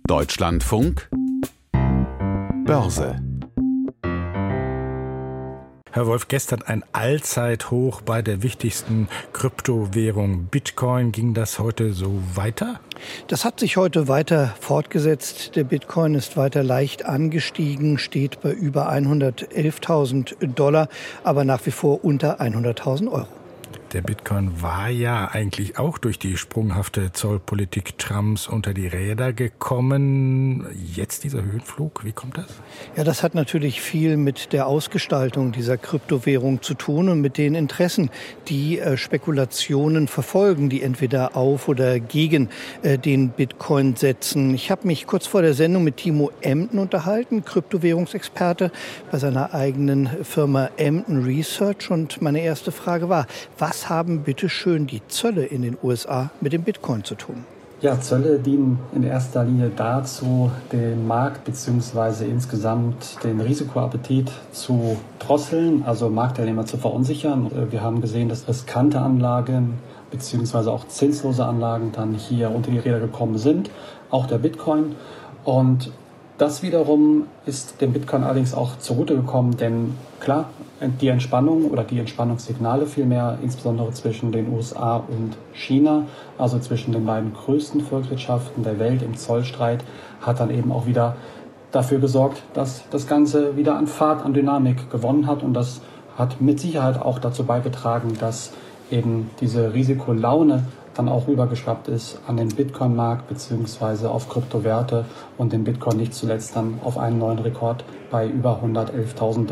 Deutschlandfunk Börse. Herr Wolf, gestern ein Allzeithoch bei der wichtigsten Kryptowährung Bitcoin. Ging das heute so weiter? Das hat sich heute weiter fortgesetzt. Der Bitcoin ist weiter leicht angestiegen, steht bei über 111.000 $, aber nach wie vor unter 100.000 €. Der Bitcoin war ja eigentlich auch durch die sprunghafte Zollpolitik Trumps unter die Räder gekommen. Jetzt dieser Höhenflug, wie kommt das? Ja, das hat natürlich viel mit der Ausgestaltung dieser Kryptowährung zu tun und mit den Interessen, die Spekulationen verfolgen, die entweder auf oder gegen den Bitcoin setzen. Ich habe mich kurz vor der Sendung mit Timo Emden unterhalten, Kryptowährungsexperte bei seiner eigenen Firma Emden Research. Und meine erste Frage war, was haben bitte schön die Zölle in den USA mit dem Bitcoin zu tun? Ja, Zölle dienen in erster Linie dazu, den Markt bzw. insgesamt den Risikoappetit zu drosseln, also Marktteilnehmer zu verunsichern. Wir haben gesehen, dass riskante Anlagen bzw. auch zinslose Anlagen dann hier unter die Räder gekommen sind, auch der Bitcoin. Und das wiederum ist dem Bitcoin allerdings auch zugute gekommen, denn klar, die Entspannung oder die Entspannungssignale vielmehr, insbesondere zwischen den USA und China, also zwischen den beiden größten Volkswirtschaften der Welt im Zollstreit, hat dann eben auch wieder dafür gesorgt, dass das Ganze wieder an Fahrt, an Dynamik gewonnen hat. Und das hat mit Sicherheit auch dazu beigetragen, dass eben diese Risikolaune dann auch rübergeschwappt ist an den Bitcoin-Markt bzw. auf Kryptowerte und den Bitcoin nicht zuletzt dann auf einen neuen Rekord bei über 111.000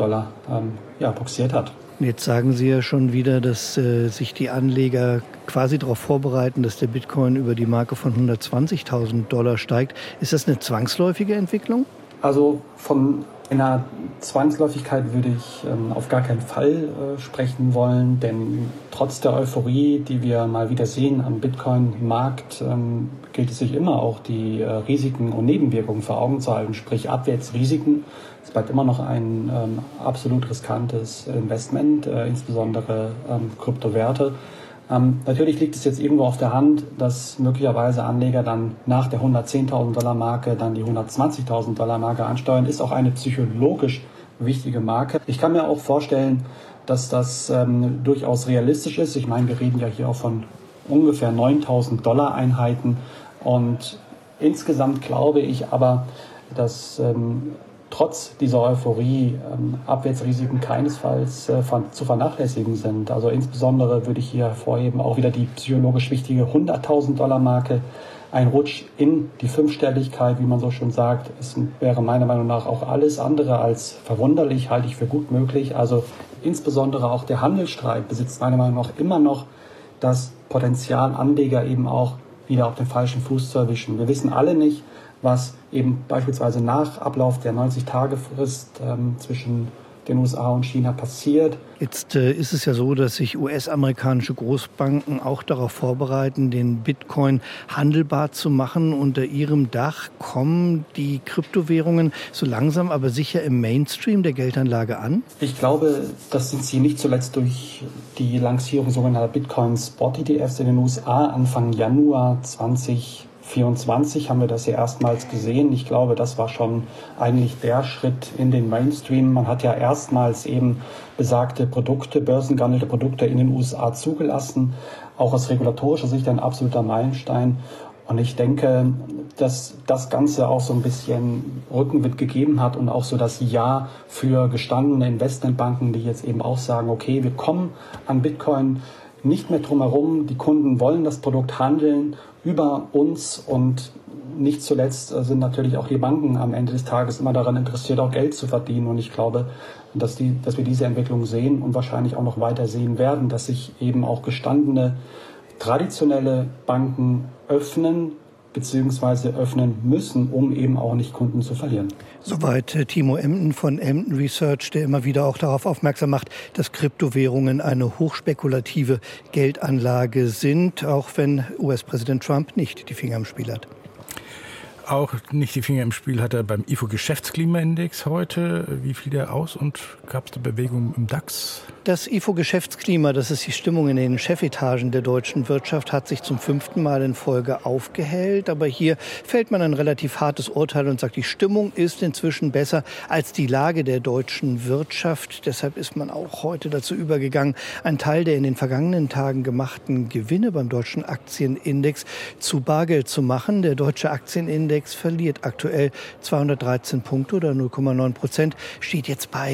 $ boxiert hat. Jetzt sagen Sie ja schon wieder, dass sich die Anleger quasi darauf vorbereiten, dass der Bitcoin über die Marke von 120.000 $ steigt. Ist das eine zwangsläufige Entwicklung? Also von einer Zwangsläufigkeit würde ich auf gar keinen Fall sprechen wollen, denn trotz der Euphorie, die wir mal wieder sehen am Bitcoin-Markt, gilt es sich immer auch die Risiken und Nebenwirkungen vor Augen zu halten, sprich Abwärtsrisiken. Es bleibt immer noch ein absolut riskantes Investment, insbesondere Kryptowerte. Natürlich liegt es jetzt irgendwo auf der Hand, dass möglicherweise Anleger dann nach der 110.000 $ Marke dann die 120.000 $ Marke ansteuern. Ist auch eine psychologisch wichtige Marke. Ich kann mir auch vorstellen, dass das durchaus realistisch ist. Ich meine, wir reden ja hier auch von ungefähr 9.000 $ Einheiten. Und insgesamt glaube ich aber, dass trotz dieser Euphorie Abwärtsrisiken keinesfalls zu vernachlässigen sind. Also insbesondere würde ich hier hervorheben auch wieder die psychologisch wichtige 100.000 $ Marke. Ein Rutsch in die Fünfstelligkeit, wie man so schön sagt, es wäre meiner Meinung nach auch alles andere als verwunderlich, halte ich für gut möglich. Also insbesondere auch der Handelsstreit besitzt meiner Meinung nach immer noch das Potenzial, Anleger eben auch wieder auf den falschen Fuß zu erwischen. Wir wissen alle nicht, was eben beispielsweise nach Ablauf der 90-Tage-Frist zwischen den USA und China passiert. Jetzt ist es ja so, dass sich US-amerikanische Großbanken auch darauf vorbereiten, den Bitcoin handelbar zu machen. Unter ihrem Dach kommen die Kryptowährungen so langsam aber sicher im Mainstream der Geldanlage an? Ich glaube, das sind sie nicht zuletzt durch die Lancierung sogenannter Bitcoin-Spot-ETFs in den USA Anfang Januar 2024 haben wir das ja erstmals gesehen. Ich glaube, das war schon eigentlich der Schritt in den Mainstream. Man hat ja erstmals eben besagte Produkte, börsengehandelte Produkte in den USA zugelassen. Auch aus regulatorischer Sicht ein absoluter Meilenstein. Und ich denke, dass das Ganze auch so ein bisschen Rückenwind gegeben hat und auch so das Ja für gestandene Investmentbanken, die jetzt eben auch sagen, okay, wir kommen an Bitcoin nicht mehr drum herum. Die Kunden wollen das Produkt handeln über uns und nicht zuletzt sind natürlich auch die Banken am Ende des Tages immer daran interessiert, auch Geld zu verdienen. Und ich glaube, dass wir diese Entwicklung sehen und wahrscheinlich auch noch weiter sehen werden, dass sich eben auch gestandene traditionelle Banken öffnen bzw. öffnen müssen, um eben auch nicht Kunden zu verlieren. Soweit Timo Emden von Emden Research, der immer wieder auch darauf aufmerksam macht, dass Kryptowährungen eine hochspekulative Geldanlage sind, auch wenn US-Präsident Trump nicht die Finger im Spiel hat. Auch nicht die Finger im Spiel hat er beim IFO-Geschäftsklimaindex heute. Wie fiel der aus und gab es da Bewegung im DAX? Das IFO-Geschäftsklima, das ist die Stimmung in den Chefetagen der deutschen Wirtschaft, hat sich zum 5. Mal in Folge aufgehellt. Aber hier fällt man ein relativ hartes Urteil und sagt, die Stimmung ist inzwischen besser als die Lage der deutschen Wirtschaft. Deshalb ist man auch heute dazu übergegangen, einen Teil der in den vergangenen Tagen gemachten Gewinne beim deutschen Aktienindex zu Bargeld zu machen. Der deutsche Aktienindex verliert aktuell 213 Punkte oder 0,9%, steht jetzt bei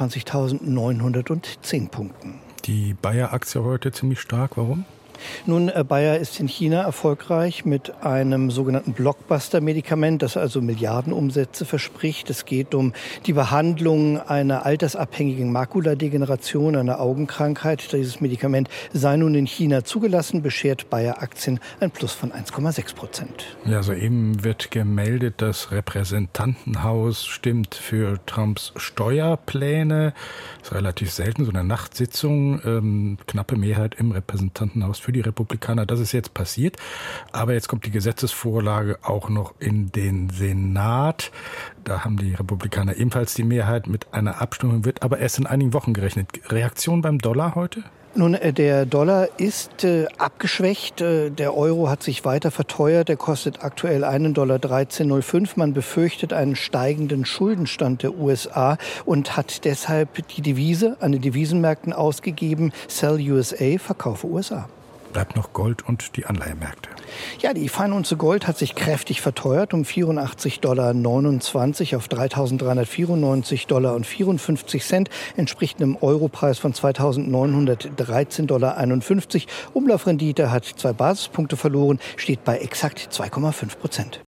23.910 Punkten. Die Bayer-Aktie heute ziemlich stark. Warum? Nun, Bayer ist in China erfolgreich mit einem sogenannten Blockbuster-Medikament, das also Milliardenumsätze verspricht. Es geht um die Behandlung einer altersabhängigen Makuladegeneration, einer Augenkrankheit. Dieses Medikament sei nun in China zugelassen, beschert Bayer-Aktien ein Plus von 1,6%. Ja, soeben wird gemeldet, das Repräsentantenhaus stimmt für Trumps Steuerpläne. Das ist relativ selten, so eine Nachtsitzung, knappe Mehrheit im Repräsentantenhaus für die Republikaner. Das ist jetzt passiert. Aber jetzt kommt die Gesetzesvorlage auch noch in den Senat. Da haben die Republikaner ebenfalls die Mehrheit. Mit einer Abstimmung wird aber erst in einigen Wochen gerechnet. Reaktion beim Dollar heute? Nun, der Dollar ist abgeschwächt. Der Euro hat sich weiter verteuert. Der kostet aktuell $1,1305. Man befürchtet einen steigenden Schuldenstand der USA und hat deshalb die Devise an den Devisenmärkten ausgegeben: Sell USA, verkaufe USA. Bleibt noch Gold und die Anleihemärkte. Ja, die Feinunze Gold hat sich kräftig verteuert um $84,29 auf $3.394,54, entspricht einem Europreis von $2.913,51. Umlaufrendite hat 2 Basispunkte verloren, steht bei exakt 2,5%.